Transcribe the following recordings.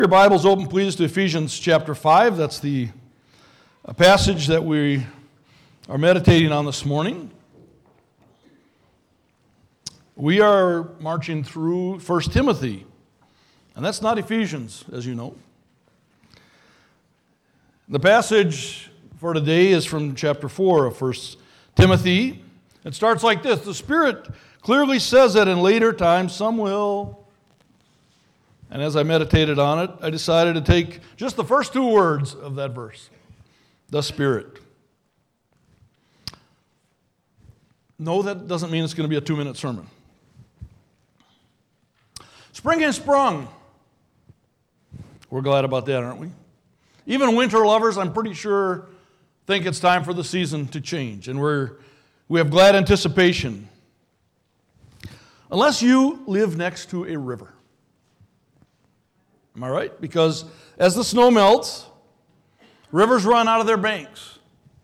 Your Bibles open, please, to Ephesians chapter 5. That's the passage that we are meditating on this morning. We are marching through 1 Timothy, and that's not Ephesians, as you know. The passage for today is from chapter 4 of 1 Timothy. It starts like this: the Spirit clearly says that in later times some will... And as I meditated on it, I decided to take just the first two words of that verse, the Spirit. No, that doesn't mean it's going to be a 2-minute sermon. Spring has sprung. We're glad about that, aren't we? Even winter lovers, I'm pretty sure, think it's time for the season to change. And we have glad anticipation. Unless you live next to a river. Am I right? Because as the snow melts, rivers run out of their banks.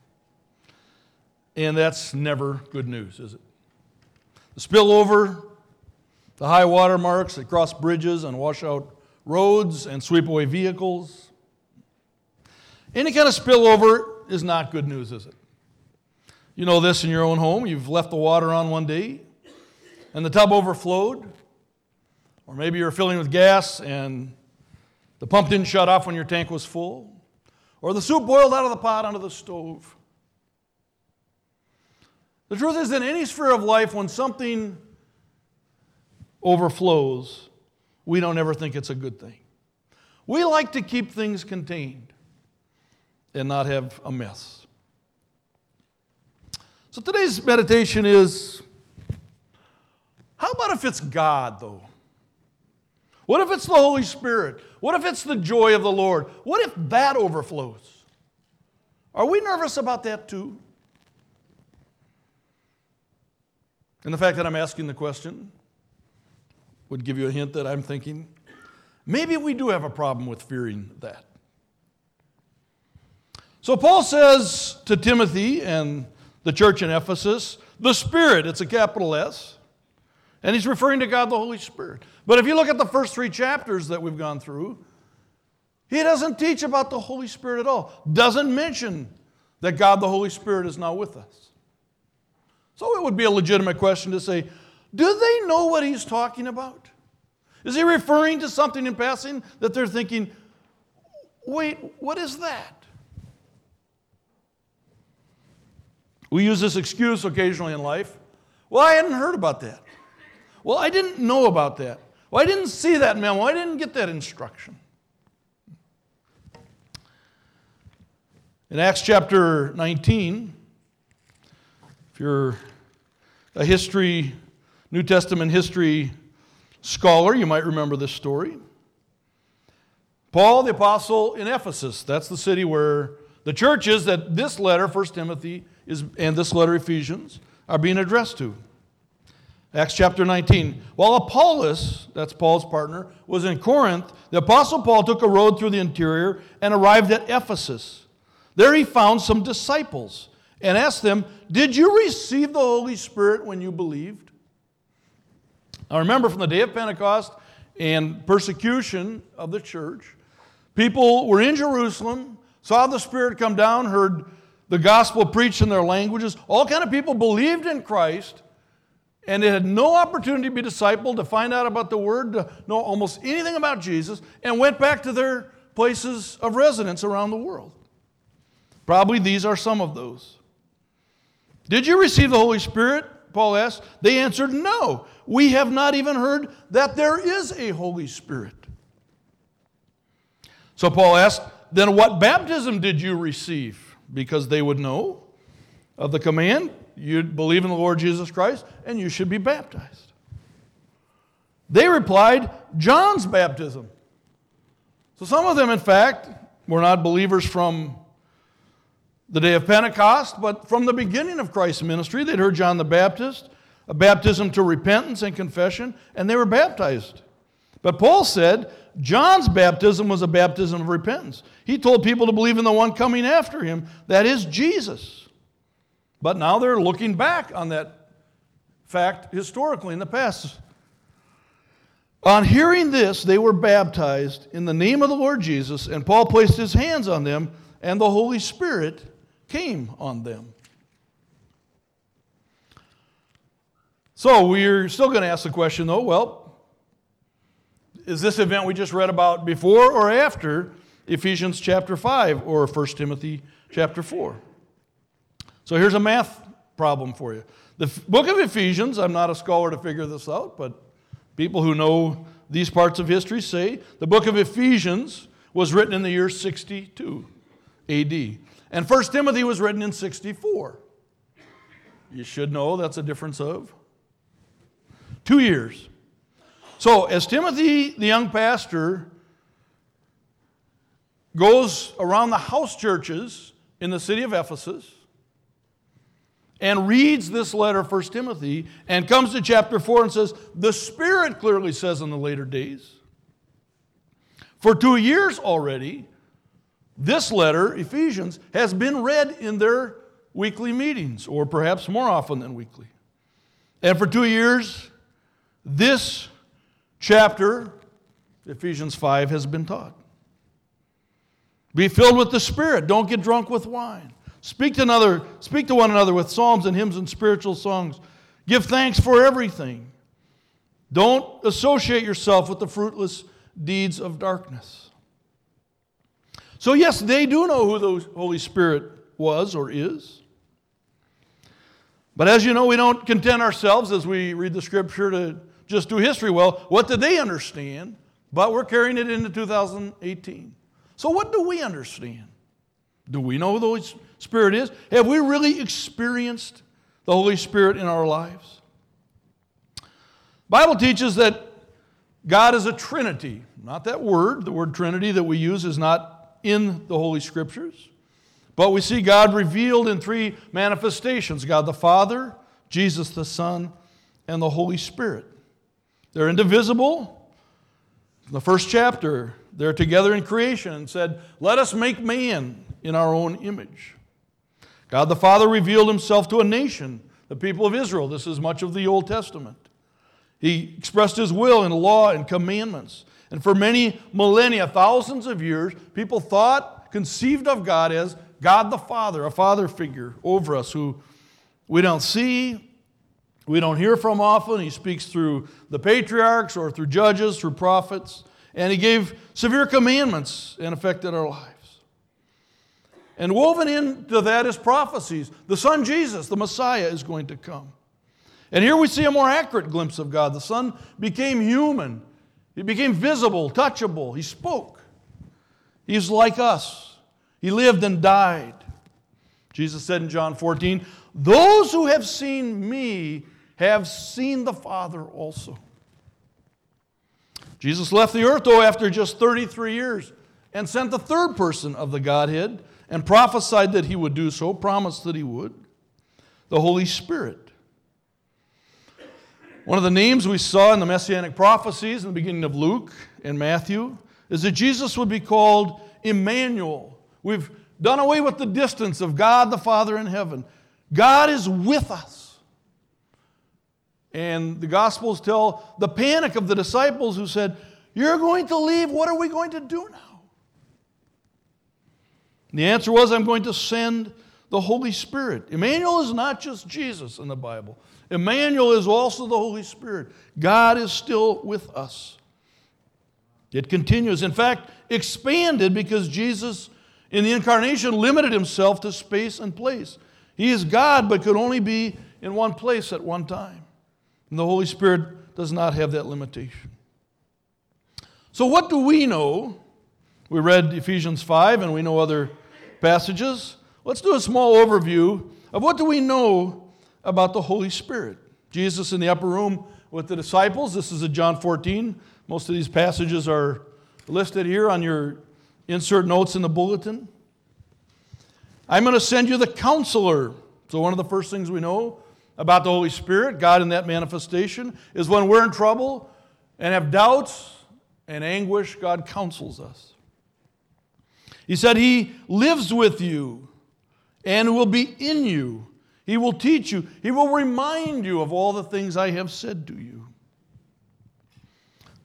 And that's never good news, is it? The spillover, the high water marks that cross bridges and wash out roads and sweep away vehicles. Any kind of spillover is not good news, is it? You know this in your own home. You've left the water on one day and the tub overflowed. Or maybe you're filling with gas and the pump didn't shut off when your tank was full. Or the soup boiled out of the pot onto the stove. The truth is, in any sphere of life, when something overflows, we don't ever think it's a good thing. We like to keep things contained and not have a mess. So today's meditation is, how about if it's God, though? What if it's the Holy Spirit? What if it's the joy of the Lord? What if that overflows? Are we nervous about that too? And the fact that I'm asking the question would give you a hint that I'm thinking, maybe we do have a problem with fearing that. So Paul says to Timothy and the church in Ephesus, the Spirit, it's a capital S, and he's referring to God the Holy Spirit. But if you look at the first 3 chapters that we've gone through, he doesn't teach about the Holy Spirit at all. Doesn't mention that God the Holy Spirit is now with us. So it would be a legitimate question to say, do they know what he's talking about? Is he referring to something in passing that they're thinking, wait, what is that? We use this excuse occasionally in life. Well, I hadn't heard about that. Well, I didn't know about that. Well, I didn't see that memo. I didn't get that instruction. In Acts chapter 19, if you're a New Testament history scholar, you might remember this story. Paul, the apostle in Ephesus, that's the city where the church is that this letter, 1 Timothy, and this letter, Ephesians, are being addressed to. Acts chapter 19. While Apollos, that's Paul's partner, was in Corinth, the Apostle Paul took a road through the interior and arrived at Ephesus. There he found some disciples and asked them, did you receive the Holy Spirit when you believed? Now remember, from the day of Pentecost and persecution of the church, people were in Jerusalem, saw the Spirit come down, heard the gospel preached in their languages. All kind of people believed in Christ, and they had no opportunity to be discipled, to find out about the Word, to know almost anything about Jesus, and went back to their places of residence around the world. Probably these are some of those. Did you receive the Holy Spirit? Paul asked. They answered, no. We have not even heard that there is a Holy Spirit. So Paul asked, then what baptism did you receive? Because they would know of the command, you believe in the Lord Jesus Christ, and you should be baptized. They replied, John's baptism. So some of them, in fact, were not believers from the day of Pentecost, but from the beginning of Christ's ministry. They'd heard John the Baptist, a baptism to repentance and confession, and they were baptized. But Paul said John's baptism was a baptism of repentance. He told people to believe in the one coming after him, that is Jesus. But now they're looking back on that fact historically in the past. On hearing this, they were baptized in the name of the Lord Jesus, and Paul placed his hands on them, and the Holy Spirit came on them. So we're still going to ask the question, though, well, is this event we just read about before or after Ephesians chapter 5 or 1 Timothy chapter 4? So here's a math problem for you. The book of Ephesians, I'm not a scholar to figure this out, but people who know these parts of history say the book of Ephesians was written in the year 62 AD. And 1 Timothy was written in 64. You should know that's a difference of 2 years. So as Timothy, the young pastor, goes around the house churches in the city of Ephesus and reads this letter, 1 Timothy, and comes to chapter 4 and says, the Spirit clearly says in the later days. For 2 years already, this letter, Ephesians, has been read in their weekly meetings, or perhaps more often than weekly. And for 2 years, this chapter, Ephesians 5, has been taught. Be filled with the Spirit. Don't get drunk with wine. Speak to one another with psalms and hymns and spiritual songs. Give thanks for everything. Don't associate yourself with the fruitless deeds of darkness. So yes, they do know who the Holy Spirit was or is. But as you know, we don't content ourselves as we read the Scripture to just do history well. What did they understand? But we're carrying it into 2018. So what do we understand? Do we know who the Holy Spirit is? Have we really experienced the Holy Spirit in our lives? The Bible teaches that God is a Trinity. Not that word. The word Trinity that we use is not in the Holy Scriptures. But we see God revealed in 3 manifestations. God the Father, Jesus the Son, and the Holy Spirit. They're indivisible. In the first chapter, they're together in creation and said, let us make man in our own image. God the Father revealed himself to a nation, the people of Israel. This is much of the Old Testament. He expressed his will in law and commandments. And for many millennia, thousands of years, people conceived of God as God the Father, a father figure over us who we don't see, we don't hear from often. He speaks through the patriarchs or through judges, through prophets. And he gave severe commandments and affected our lives. And woven into that is prophecies. The Son Jesus, the Messiah, is going to come. And here we see a more accurate glimpse of God. The Son became human. He became visible, touchable. He spoke. He's like us. He lived and died. Jesus said in John 14, those who have seen me have seen the Father also. Jesus left the earth, though, after just 33 years and sent the third person of the Godhead and prophesied that he would do so, promised that he would, the Holy Spirit. One of the names we saw in the Messianic prophecies in the beginning of Luke and Matthew is that Jesus would be called Emmanuel. We've done away with the distance of God the Father in heaven. God is with us. And the Gospels tell the panic of the disciples who said, you're going to leave, what are we going to do now? And the answer was, I'm going to send the Holy Spirit. Emmanuel is not just Jesus in the Bible. Emmanuel is also the Holy Spirit. God is still with us. It continues. In fact, expanded because Jesus in the incarnation limited himself to space and place. He is God but could only be in one place at one time. And the Holy Spirit does not have that limitation. So what do we know? We read Ephesians 5 and we know other passages. Let's do a small overview of what do we know about the Holy Spirit. Jesus in the upper room with the disciples. This is in John 14. Most of these passages are listed here on your insert notes in the bulletin. I'm going to send you the Counselor. So one of the first things we know about the Holy Spirit, God in that manifestation, is when we're in trouble and have doubts and anguish, God counsels us. He said He lives with you and will be in you. He will teach you. He will remind you of all the things I have said to you.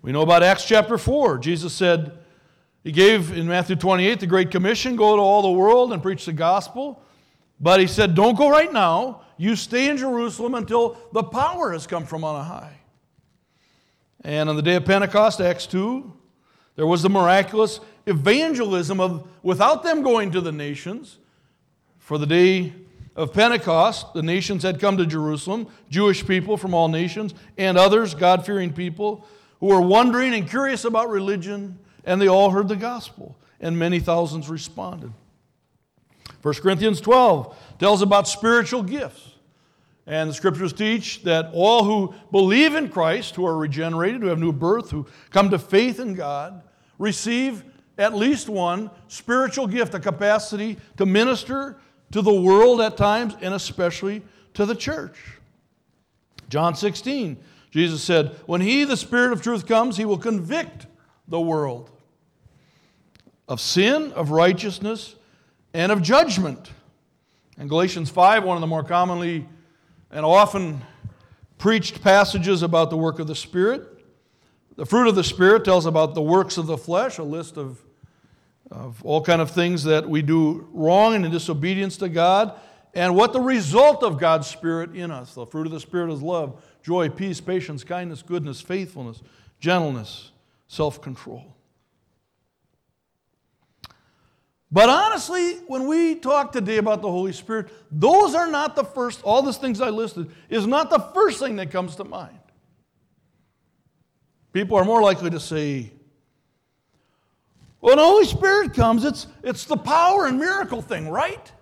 We know about Acts chapter 4. Jesus said, he gave in Matthew 28 the Great Commission, go to all the world and preach the gospel. But he said, don't go right now. You stay in Jerusalem until the power has come from on high. And on the day of Pentecost, Acts 2, there was the miraculous evangelism without them going to the nations. For the day of Pentecost, the nations had come to Jerusalem, Jewish people from all nations, and others, God-fearing people, who were wondering and curious about religion, and they all heard the gospel, and many thousands responded. 1 Corinthians 12 tells about spiritual gifts. And the Scriptures teach that all who believe in Christ, who are regenerated, who have new birth, who come to faith in God, receive at least one spiritual gift, a capacity to minister to the world at times, and especially to the church. John 16, Jesus said, when He, the Spirit of truth, comes, He will convict the world of sin, of righteousness, and of judgment. And Galatians 5, one of the more commonly and often preached passages about the work of the Spirit. The fruit of the Spirit tells about the works of the flesh, a list of all kind of things that we do wrong and in disobedience to God, and what the result of God's Spirit in us. The fruit of the Spirit is love, joy, peace, patience, kindness, goodness, faithfulness, gentleness, self-control. But honestly, when we talk today about the Holy Spirit, those are not the first, all these things I listed is not the first thing that comes to mind. People are more likely to say, when the Holy Spirit comes, it's the power and miracle thing, right?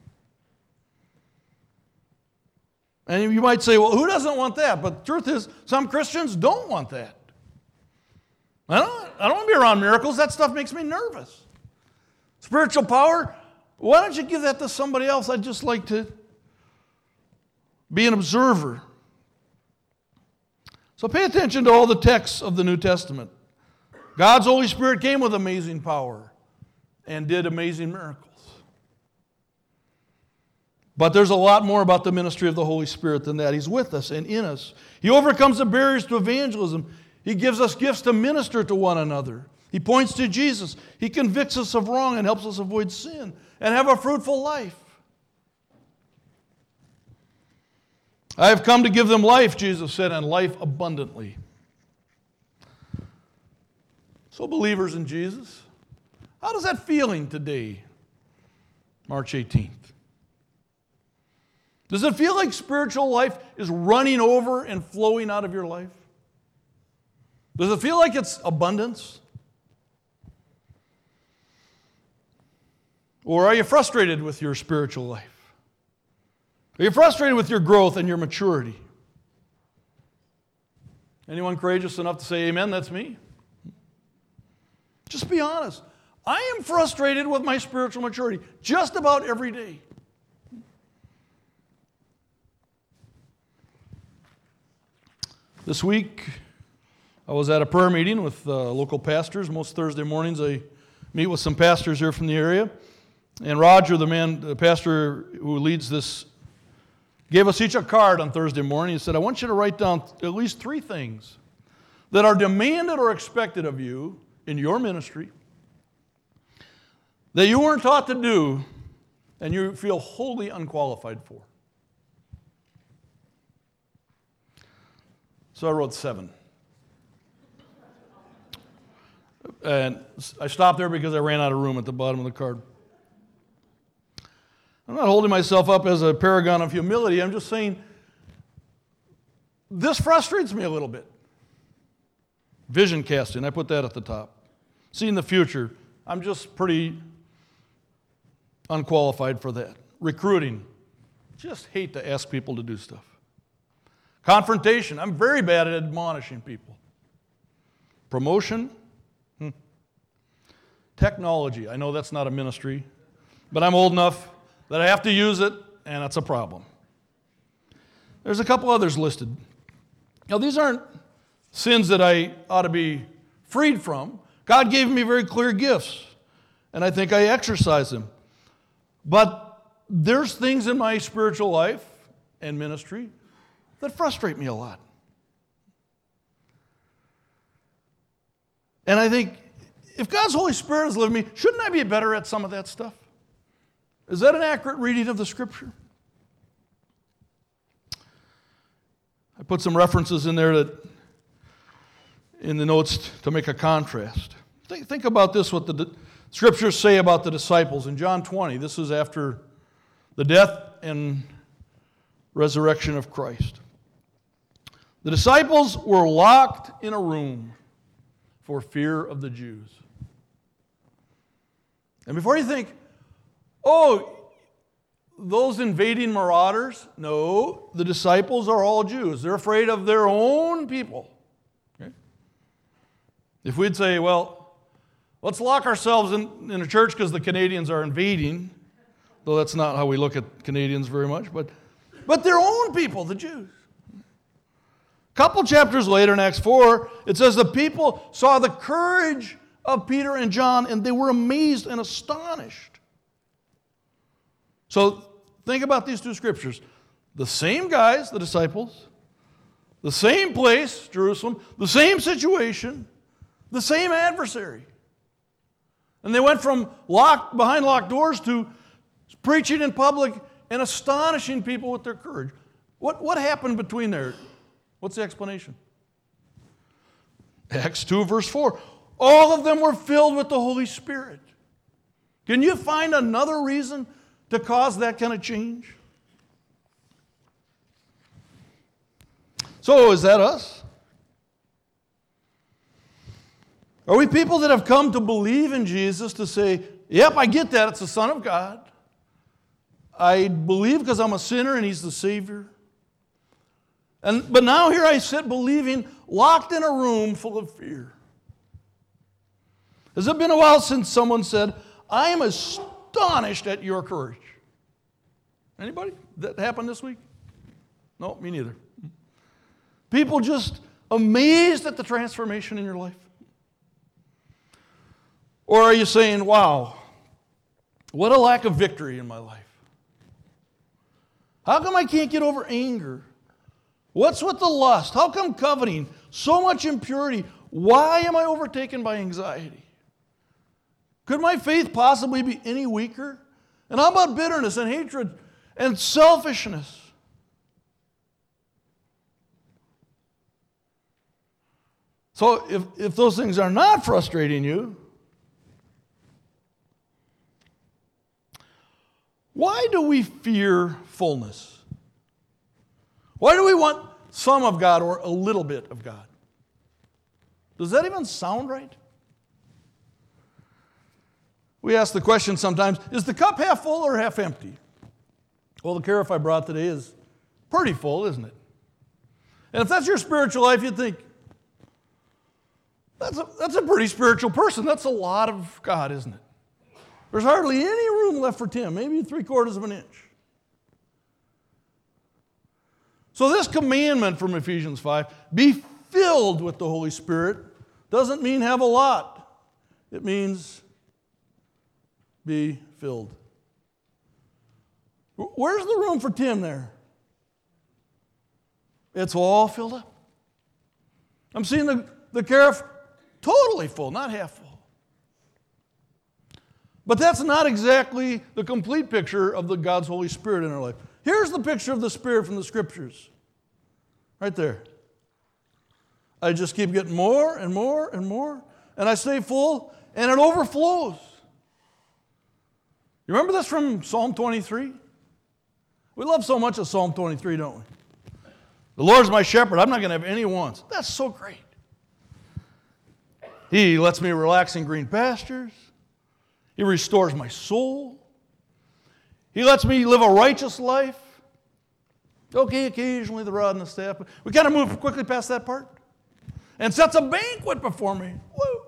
And you might say, well, who doesn't want that? But the truth is, some Christians don't want that. I don't want to be around miracles. That stuff makes me nervous. Spiritual power, why don't you give that to somebody else? I'd just like to be an observer. So pay attention to all the texts of the New Testament. God's Holy Spirit came with amazing power and did amazing miracles. But there's a lot more about the ministry of the Holy Spirit than that. He's with us and in us. He overcomes the barriers to evangelism. He gives us gifts to minister to one another. He points to Jesus. He convicts us of wrong and helps us avoid sin and have a fruitful life. I have come to give them life, Jesus said, and life abundantly. So believers in Jesus, how does that feeling today, March 18th? Does it feel like spiritual life is running over and flowing out of your life? Does it feel like it's abundance? Or are you frustrated with your spiritual life? Are you frustrated with your growth and your maturity? Anyone courageous enough to say amen? That's me. Just be honest. I am frustrated with my spiritual maturity just about every day. This week, I was at a prayer meeting with local pastors. Most Thursday mornings, I meet with some pastors here from the area. And Roger, the pastor who leads this, gave us each a card on Thursday morning. He said, I want you to write down at least 3 things that are demanded or expected of you in your ministry that you weren't taught to do and you feel wholly unqualified for. So I wrote 7. And I stopped there because I ran out of room at the bottom of the card. I'm not holding myself up as a paragon of humility. I'm just saying this frustrates me a little bit. Vision casting, I put that at the top. Seeing the future, I'm just pretty unqualified for that. Recruiting, just hate to ask people to do stuff. Confrontation, I'm very bad at admonishing people. Promotion, Technology, I know that's not a ministry, but I'm old enough that I have to use it, and that's a problem. There's a couple others listed. Now, these aren't sins that I ought to be freed from. God gave me very clear gifts, and I think I exercise them. But there's things in my spiritual life and ministry that frustrate me a lot. And I think, if God's Holy Spirit is living in me, shouldn't I be better at some of that stuff? Is that an accurate reading of the Scripture? I put some references in there in the notes to make a contrast. Think about this, what the Scriptures say about the disciples. In John 20, this is after the death and resurrection of Christ. The disciples were locked in a room for fear of the Jews. And before you think, oh, those invading marauders, no, the disciples are all Jews. They're afraid of their own people. Okay? If we'd say, well, let's lock ourselves in a church because the Canadians are invading, though that's not how we look at Canadians very much, but their own people, the Jews. A couple chapters later in Acts 4, it says the people saw the courage of Peter and John, and they were amazed and astonished. So think about these two scriptures. The same guys, the disciples, the same place, Jerusalem, the same situation, the same adversary. And they went from behind locked doors to preaching in public and astonishing people with their courage. What happened between there? What's the explanation? Acts 2, verse 4. All of them were filled with the Holy Spirit. Can you find another reason to cause that kind of change? So, is that us? Are we people that have come to believe in Jesus to say, yep, I get that, it's the Son of God. I believe because I'm a sinner and He's the Savior. But now here I sit believing, locked in a room full of fear. Has it been a while since someone said, I am astonished at your courage? Anybody? That happened this week? No, me neither. People just amazed at the transformation in your life? Or are you saying, wow, what a lack of victory in my life? How come I can't get over anger? What's with the lust? How come coveting? So much impurity. Why am I overtaken by anxiety? Could my faith possibly be any weaker? And how about bitterness and hatred and selfishness? So if those things are not frustrating you, why do we fear fullness? Why do we want some of God or a little bit of God? Does that even sound right? We ask the question sometimes, is the cup half full or half empty? Well, the carafe I brought today is pretty full, isn't it? And if that's your spiritual life, you'd think, that's a pretty spiritual person. That's a lot of God, isn't it? There's hardly any room left for Tim, maybe 3/4 of an inch. So this commandment from Ephesians 5, be filled with the Holy Spirit, doesn't mean have a lot. It means be filled. Where's the room for Tim there? It's all filled up. I'm seeing the carafe totally full, not half full. But that's not exactly the complete picture of God's Holy Spirit in our life. Here's the picture of the Spirit from the Scriptures. Right there. I just keep getting more and more and more, and I stay full, and it overflows. You remember this from Psalm 23? We love so much of Psalm 23, don't we? The Lord's my shepherd, I'm not going to have any wants. That's so great. He lets me relax in green pastures. He restores my soul. He lets me live a righteous life. Okay, occasionally the rod and the staff. But we kind of move quickly past that part. And sets a banquet before me. Woo!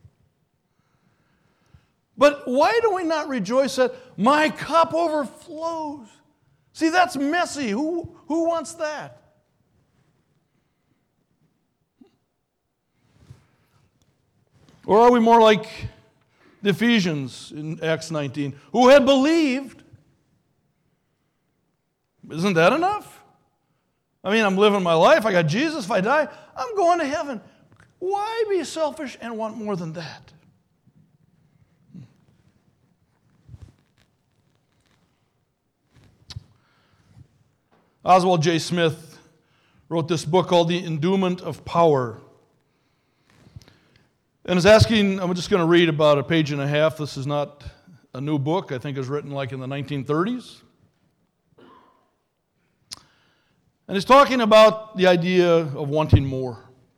But why do we not rejoice that my cup overflows? See, that's messy. Who wants that? Or are we more like the Ephesians in Acts 19, who had believed? Isn't that enough? I mean, I'm living my life. I got Jesus. If I die, I'm going to heaven. Why be selfish and want more than that? Oswald J. Smith wrote this book called The Endowment of Power. And is asking, I'm just going to read about a page and a half. This is not a new book. I think it was written like in the 1930s. And he's talking about the idea of wanting more.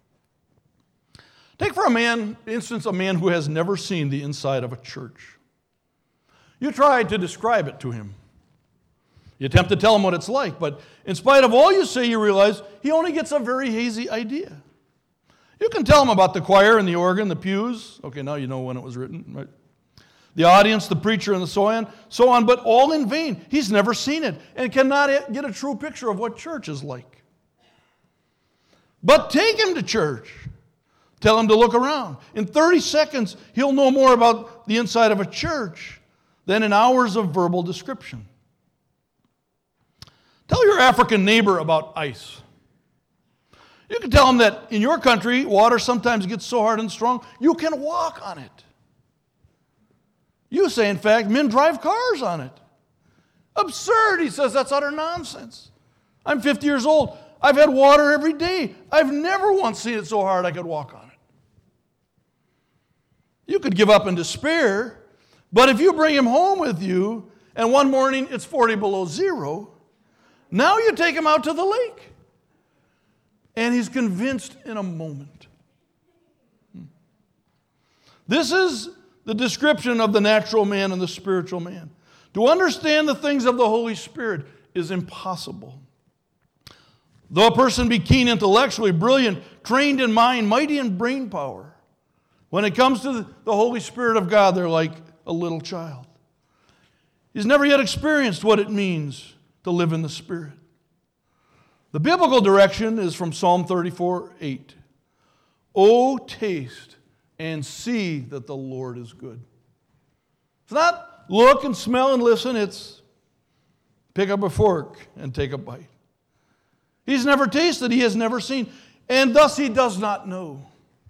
Take for instance, a man who has never seen the inside of a church. You try to describe it to him. You attempt to tell him what it's like, but in spite of all you say, you realize he only gets a very hazy idea. You can tell him about the choir and the organ, the pews. Okay, now you know when it was written, right? The audience, the preacher, and so on, but all in vain. He's never seen it and cannot get a true picture of what church is like. But take him to church. Tell him to look around. In 30 seconds, he'll know more about the inside of a church than in hours of verbal description. Tell your African neighbor about ice. You can tell him that in your country, water sometimes gets so hard and strong, you can walk on it. You say, in fact, men drive cars on it. Absurd, he says, that's utter nonsense. I'm 50 years old. I've had water every day. I've never once seen it so hard I could walk on it. You could give up in despair, but if you bring him home with you, and one morning it's 40 below zero, now you take him out to the lake. And he's convinced in a moment. This is the description of the natural man and the spiritual man. To understand the things of the Holy Spirit is impossible. Though a person be keen intellectually, brilliant, trained in mind, mighty in brain power, when it comes to the Holy Spirit of God, they're like a little child. He's never yet experienced what it means to live in the Spirit. The biblical direction is from Psalm 34:8. Oh, taste and see that the Lord is good. It's not look and smell and listen. It's pick up a fork and take a bite. He's never tasted. He has never seen. And thus he does not know.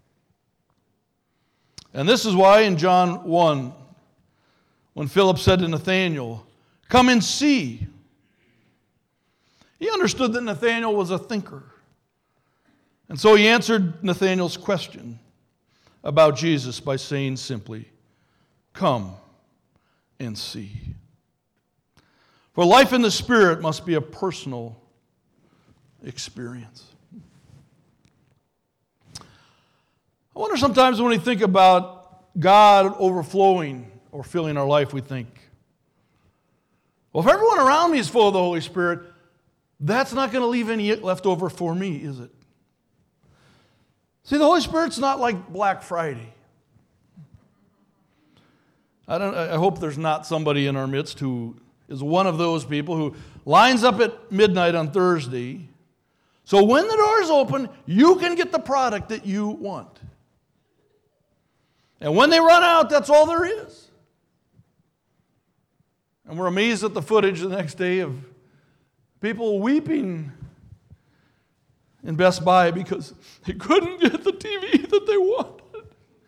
And this is why in John 1, when Philip said to Nathanael, come and see. He understood that Nathanael was a thinker. And so he answered Nathanael's question about Jesus by saying simply, come and see. For life in the Spirit must be a personal experience. I wonder sometimes when we think about God overflowing or filling our life, we think, well, if everyone around me is full of the Holy Spirit, that's not going to leave any left over for me, is it? See, the Holy Spirit's not like Black Friday. I hope there's not somebody in our midst who is one of those people who lines up at midnight on Thursday, so when the doors open, you can get the product that you want. And when they run out, that's all there is. And we're amazed at the footage the next day of people weeping in Best Buy because they couldn't get the TV that they wanted.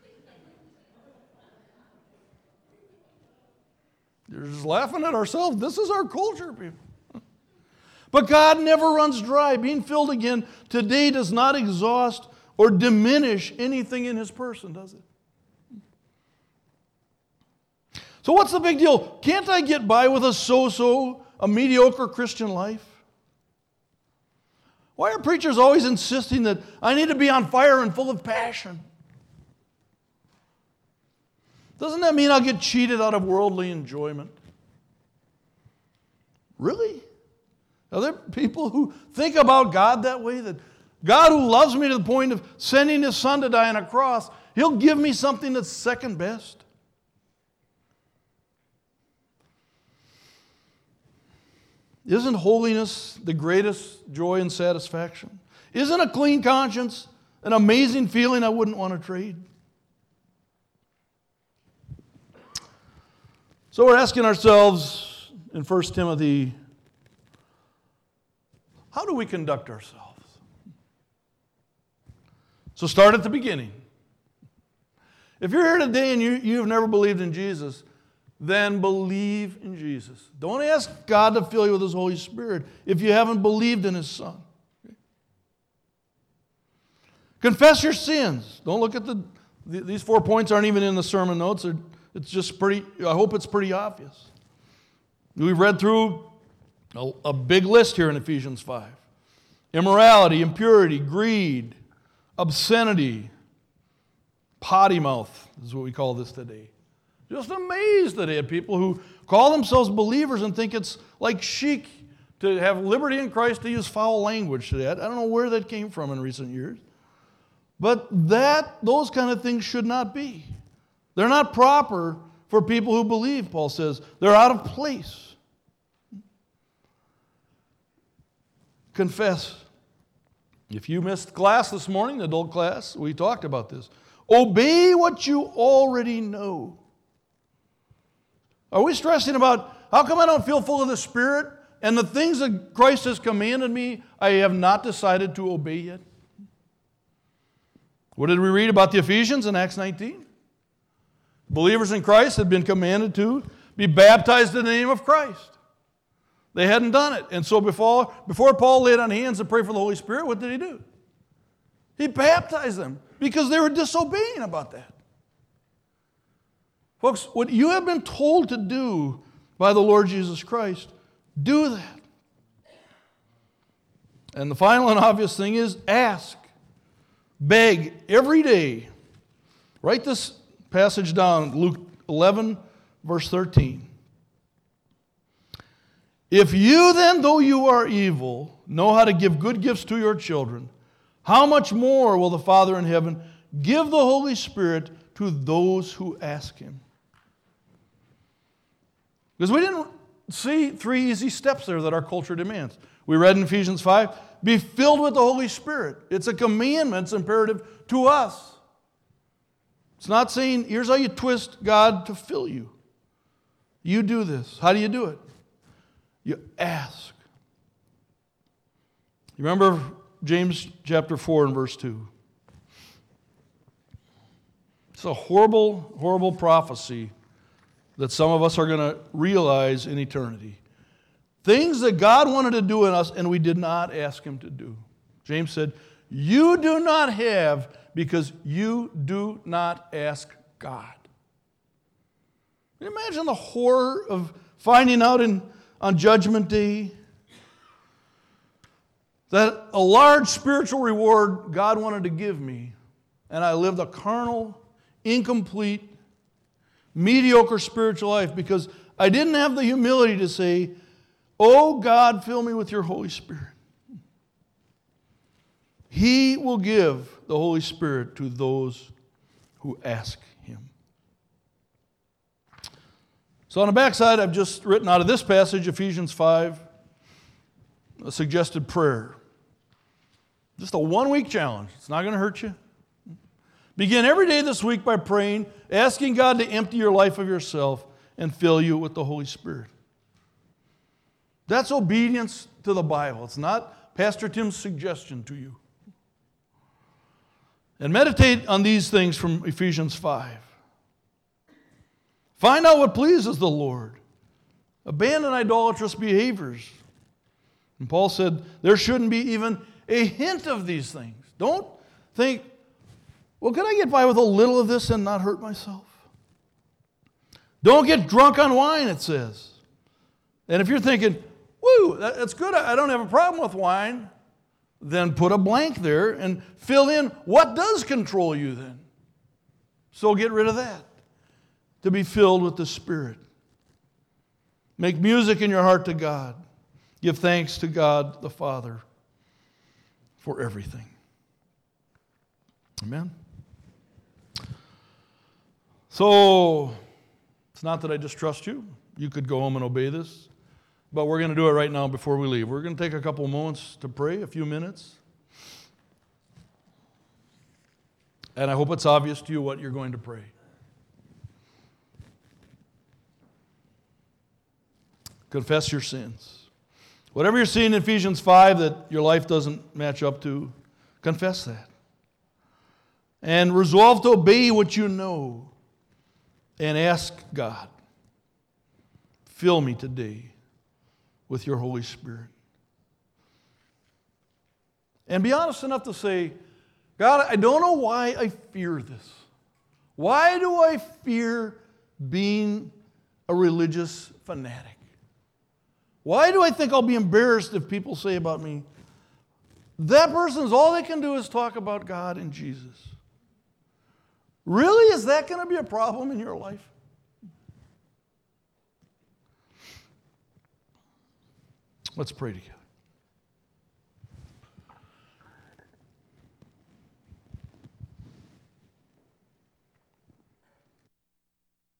You're just laughing at ourselves. This is our culture, people. But God never runs dry. Being filled again today does not exhaust or diminish anything in His person, does it? So what's the big deal? Can't I get by with a mediocre Christian life? Why are preachers always insisting that I need to be on fire and full of passion? Doesn't that mean I'll get cheated out of worldly enjoyment? Really? Are there people who think about God that way? That God who loves me to the point of sending His Son to die on a cross, He'll give me something that's second best? Isn't holiness the greatest joy and satisfaction? Isn't a clean conscience an amazing feeling I wouldn't want to trade? So we're asking ourselves in 1 Timothy, how do we conduct ourselves? So start at the beginning. If you're here today and you've never believed in Jesus, then believe in Jesus. Don't ask God to fill you with His Holy Spirit if you haven't believed in His Son. Okay? Confess your sins. Don't look at these 4 points aren't even in the sermon notes. It's just pretty, I hope it's pretty obvious. We've read through a big list here in Ephesians 5. Immorality, impurity, greed, obscenity, potty mouth is what we call this today. Just amazed today at people who call themselves believers and think it's like chic to have liberty in Christ to use foul language today. I don't know where that came from in recent years. But those kind of things should not be. They're not proper for people who believe, Paul says. They're out of place. Confess. If you missed class this morning, the adult class, we talked about this. Obey what you already know. Are we stressing about, how come I don't feel full of the Spirit? And the things that Christ has commanded me, I have not decided to obey yet? What did we read about the Ephesians in Acts 19? Believers in Christ had been commanded to be baptized in the name of Christ. They hadn't done it. And so before Paul laid on hands and prayed for the Holy Spirit, what did he do? He baptized them because they were disobeying about that. Folks, what you have been told to do by the Lord Jesus Christ, do that. And the final and obvious thing is ask. Beg every day. Write this passage down, Luke 11, verse 13. If you then, though you are evil, know how to give good gifts to your children, how much more will the Father in heaven give the Holy Spirit to those who ask Him? Because we didn't see 3 easy steps there that our culture demands. We read in Ephesians 5, be filled with the Holy Spirit. It's a commandment, it's imperative to us. It's not saying, here's how you twist God to fill you. You do this. How do you do it? You ask. You remember James chapter 4 and verse 2? It's a horrible, horrible prophecy that some of us are going to realize in eternity. Things that God wanted to do in us and we did not ask Him to do. James said, you do not have because you do not ask God. Can you imagine the horror of finding out on Judgment Day that a large spiritual reward God wanted to give me, and I lived a carnal, incomplete, mediocre spiritual life because I didn't have the humility to say, oh God, fill me with your Holy Spirit. He will give the Holy Spirit to those who ask Him. So on the backside, I've just written out of this passage, Ephesians 5, a suggested prayer. Just a 1-week challenge. It's not going to hurt you. Begin every day this week by praying, asking God to empty your life of yourself and fill you with the Holy Spirit. That's obedience to the Bible. It's not Pastor Tim's suggestion to you. And meditate on these things from Ephesians 5. Find out what pleases the Lord. Abandon idolatrous behaviors. And Paul said there shouldn't be even a hint of these things. Don't think, well, can I get by with a little of this and not hurt myself? Don't get drunk on wine, it says. And if you're thinking, woo, that's good, I don't have a problem with wine, then put a blank there and fill in what does control you then. So get rid of that. To be filled with the Spirit. Make music in your heart to God. Give thanks to God the Father for everything. Amen? So, it's not that I distrust you. You could go home and obey this. But we're going to do it right now before we leave. We're going to take a couple moments to pray, a few minutes. And I hope it's obvious to you what you're going to pray. Confess your sins. Whatever you're seeing in Ephesians 5 that your life doesn't match up to, confess that. and resolve to obey what you know and ask God, fill me today with your Holy Spirit. And be honest enough to say, God, I don't know why I fear this. Why do I fear being a religious fanatic? Why do I think I'll be embarrassed if people say about me, that person's all they can do is talk about God and Jesus? Really? Is that going to be a problem in your life? Let's pray together.